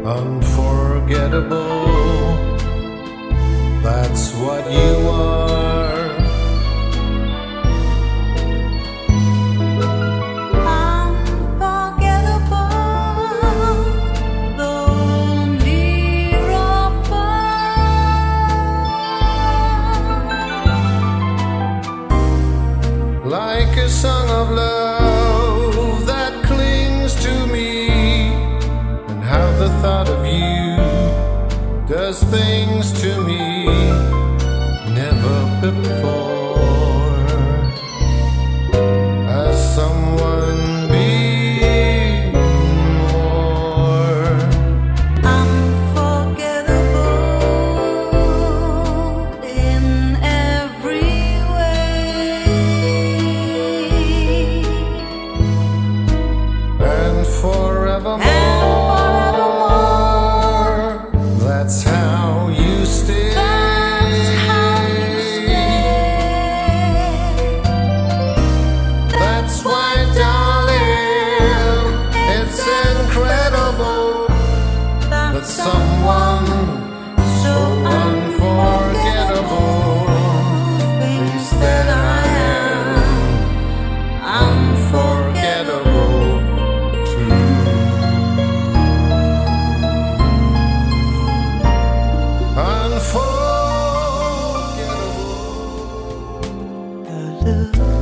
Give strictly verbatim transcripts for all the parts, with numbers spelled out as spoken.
unforgettable. That's what you are. Like a song of love that clings to me, and how the thought of you does things to me never before. As someone be more unforgettable in every forevermore. And forevermore. That's how you stay. That's how you stay. That's why, darling, it's incredible that someone so unforgettable thinks that I am unforgettable. The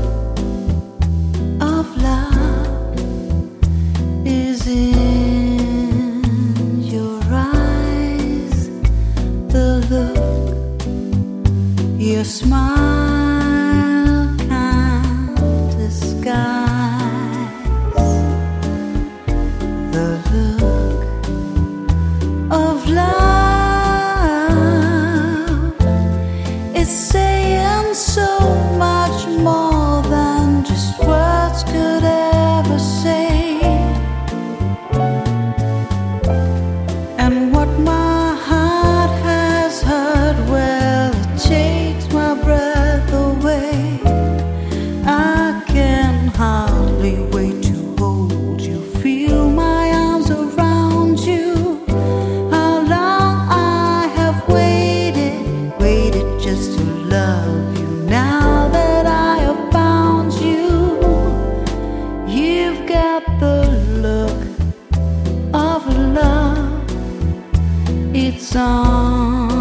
look of love is in your eyes. The look, your smile can't disguise. The look of love is saying so much more than just words could ever say. And what my heart has heard, well, it takes my breath away. I can hardly wait to hold you, feel my arms around you. How long I have waited, waited just to love you. Now that I have found you, you've got the look of love. It's on